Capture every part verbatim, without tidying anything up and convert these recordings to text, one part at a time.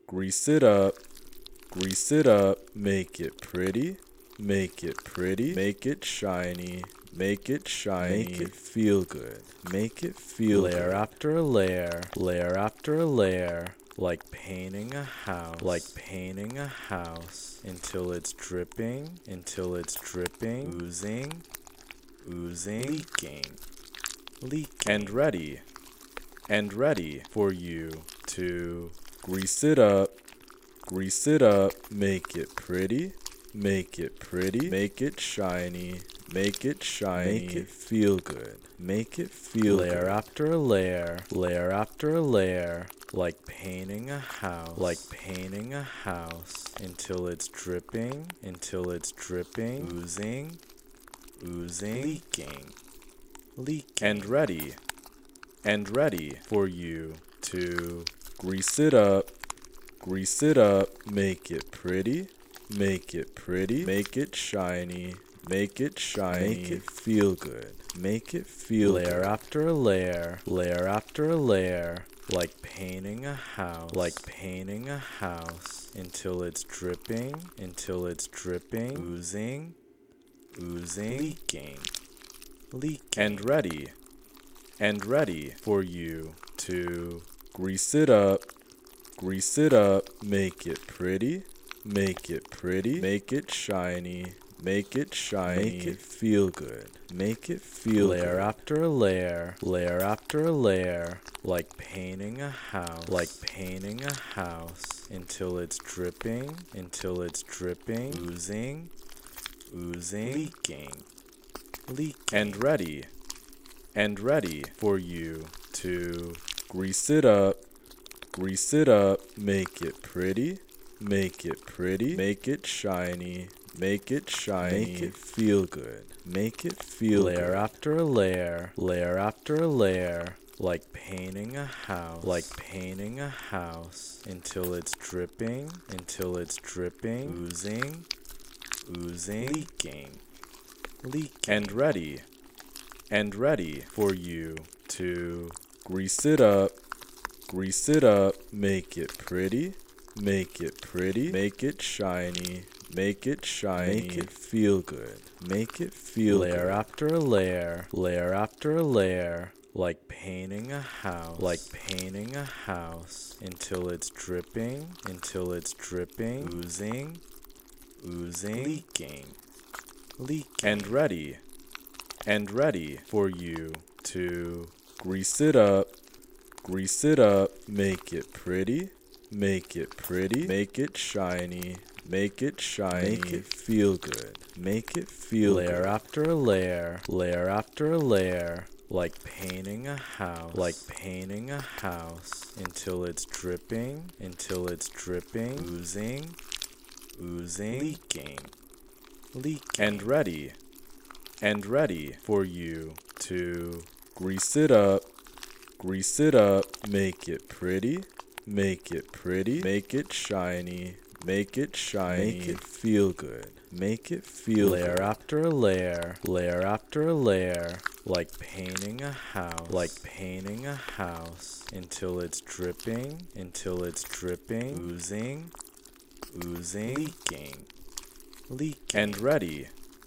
grease it up, grease it up, make it pretty, make it pretty, make it shiny, make it shiny, make it feel good, make it feel layer good. After layer, layer after layer, like painting a house, like painting a house, until it's dripping, until it's dripping, oozing, oozing, leaking, leaking, and ready, and ready for you to grease it up, grease it up, make it pretty, make it pretty, make it shiny, make it shiny, make it feel good, make it feel layer good. After layer, layer after layer, like painting a house, like painting a house, until it's dripping, until it's dripping, oozing, oozing, leaking, leaking, and ready, and ready for you to grease it up, grease it up, make it pretty, make it pretty, make it shiny, make it shiny, make it feel good, make it feel layer good. After layer, layer after layer, like painting a house, like painting a house, until it's dripping, until it's dripping, oozing, oozing, leaking, leaking, and ready, and ready for you to grease it up, grease it up, make it pretty, make it pretty, make it shiny, make it shiny, make it feel good, make it feel layer good. After layer, layer after layer, like painting a house, like painting a house, until it's dripping, until it's dripping, oozing, oozing, leaking, leaking, and ready, and ready for you to grease it up, grease it up, make it pretty, make it pretty, make it shiny, make it shiny, make it feel good, make it feel layer good. After layer, layer after layer, like painting a house, like painting a house, until it's dripping, until it's dripping, oozing, oozing, leaking, leaking, and ready, and ready for you to grease it up, grease it up, make it pretty, make it pretty, make it shiny, make it shiny, make it feel good, make it feel layer good. After layer, layer after layer, like painting a house, like painting a house, until it's dripping, until it's dripping, oozing, oozing, leaking, leaking, and ready, and ready for you to grease it up, grease it up, make it pretty, make it pretty, make it shiny, make it shiny, make it feel good, make it feel layer good. After layer, layer after layer, like painting a house, like painting a house, until it's dripping, until it's dripping, oozing, oozing, leaking, leaking, and ready, and ready for you to grease it up, grease it up, make it pretty, make it pretty, make it shiny, make it shiny, make it feel good, make it feel layer good. After layer, layer after layer, like painting a house, like painting a house, until it's dripping, until it's dripping, oozing, oozing, leaking, leaking, and ready,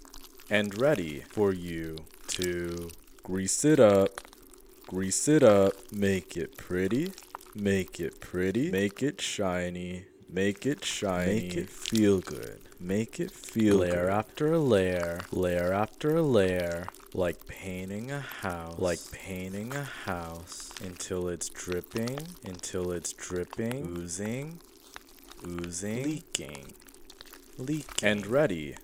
and ready for you to grease it up, grease it up, make it pretty, make it pretty, make it shiny, make it shiny, make it feel good, make it feel layer good. After layer, layer after layer, like painting a house, like painting a house, until it's dripping, until it's dripping, oozing, oozing, leaking, leaking, and ready,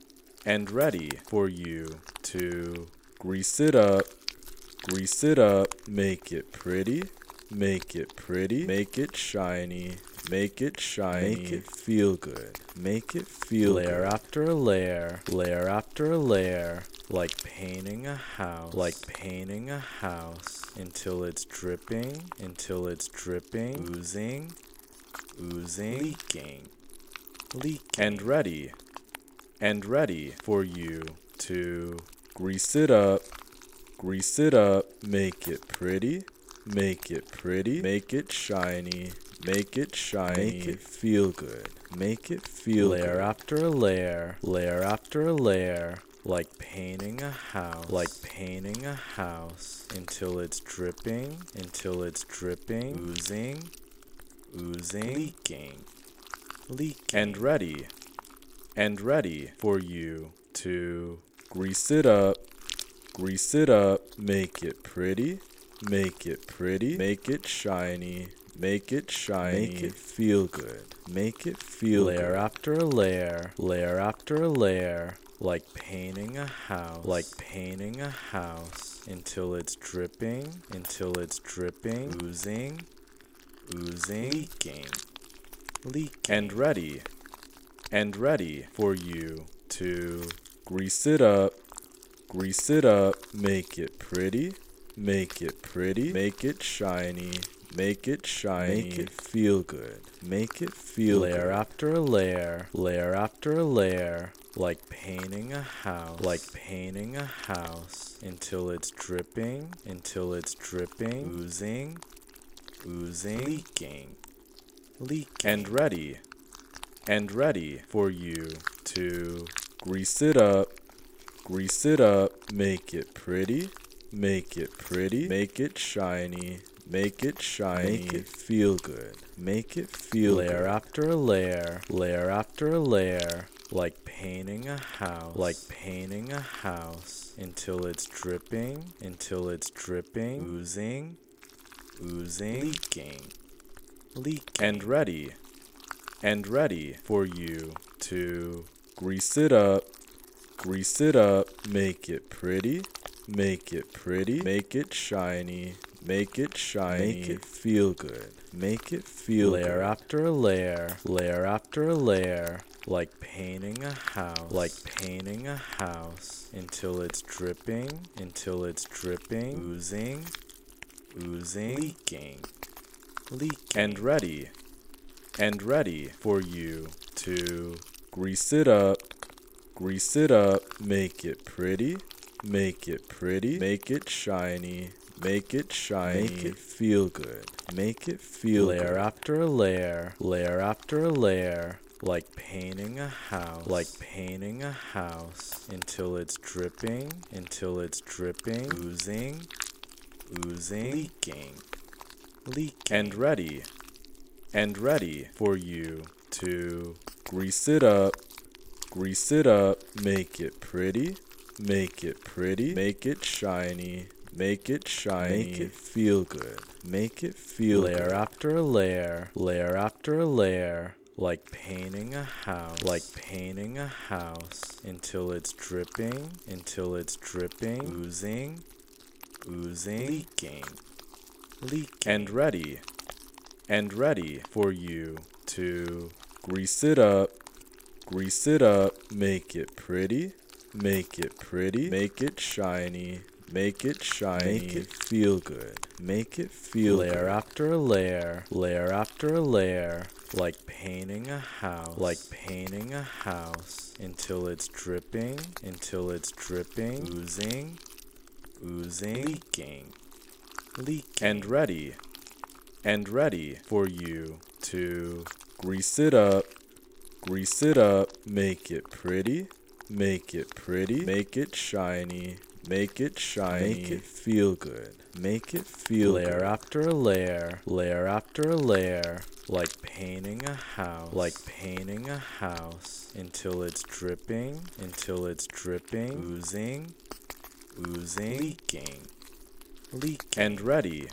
and ready for you to grease it up, grease it up, make it pretty, make it pretty, make it shiny, make it shiny, make it feel good, make it feel layer good. After layer, layer after layer, like painting a house, like painting a house, until it's dripping, until it's dripping, oozing, oozing, leaking, leaking, and ready, and ready for you to grease it up, grease it up, make it pretty, make it pretty, make it shiny, make it shiny, make it feel good, make it feel layer good. After layer, layer after layer, like painting a house, like painting a house, until it's dripping, until it's dripping, oozing, oozing, leaking, leaking, and ready, and ready for you to grease it up, grease it up, make it pretty, make it pretty, make it shiny, make it shiny, make it feel good, make it feel layer good. After layer, layer after layer, like painting a house, like painting a house, until it's dripping, until it's dripping, oozing, oozing, leaking, leaking, and ready, and ready for you to grease it up, grease it up, make it pretty, make it pretty, make it shiny, make it shiny, make it feel good, make it feel layer good. After layer, layer after layer, like painting a house, like painting a house, until it's dripping, until it's dripping, oozing, oozing, leaking, leaking, and ready, and ready for you to grease it up, grease it up, make it pretty, make it pretty, make it shiny, make it shiny, make it feel good, make it feel layer good. After layer, layer after layer, like painting a house, like painting a house, until it's dripping, until it's dripping, oozing, oozing, leaking, leaking, and ready, and ready for you to grease it up, grease it up, make it pretty, make it pretty, make it shiny, make it shiny, make it feel good, make it feel layer good. After layer, layer after layer, like painting a house, like painting a house, until it's dripping, until it's dripping, oozing, oozing, leaking, leaking, and ready, and ready for you to grease it up, grease it up, make it pretty, make it pretty, make it shiny, make it shiny, make it feel good, make it feel layer good. After layer, layer after layer, like painting a house, like painting a house, until it's dripping, until it's dripping, oozing, oozing, leaking, leaking, and ready, and ready for you to grease it up, grease it up, make it pretty, make it pretty, make it shiny, make it shiny, make it feel good, make it feel layer good. After layer, layer after layer, like painting a house, like painting a house, until it's dripping, until it's dripping, oozing, oozing, leaking, leaking, and ready, and ready for you to grease it up, grease it up, make it pretty, make it pretty, make it shiny, make it shiny, make it feel good, make it feel layer good. After layer, layer after layer, like painting a house, like painting a house, until it's dripping, until it's dripping, oozing, oozing, leaking, leaking, and ready, and ready for you to grease it up, grease it up, make it pretty, make it pretty, make it shiny, make it shiny, make it feel good, make it feel layer good. After layer, layer after layer, like painting a house, like painting a house, until it's dripping, until it's dripping, oozing, oozing, leaking, leaking, and ready,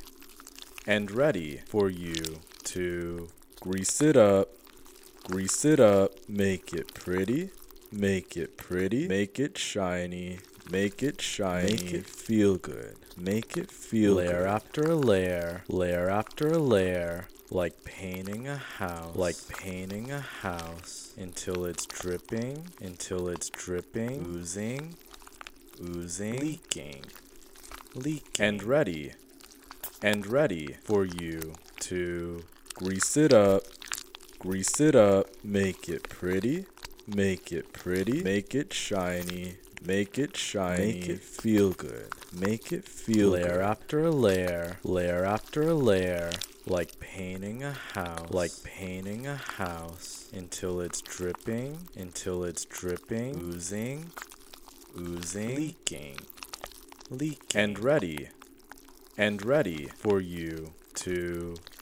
and ready for you to grease it up, grease it up, make it pretty, make it pretty, make it shiny, make it shiny, make it feel good, make it feel layer good. After layer, layer after layer, like painting a house, like painting a house, until it's dripping, until it's dripping, oozing, oozing, leaking, leaking, and ready, and ready for you to grease it up, grease it up, make it pretty, make it pretty, make it shiny, make it shiny, make it feel good, make it feel layer good. After layer, layer after layer, like painting a house, like painting a house, until it's dripping, until it's dripping, oozing, oozing, leaking, leaking, and ready, and ready for you to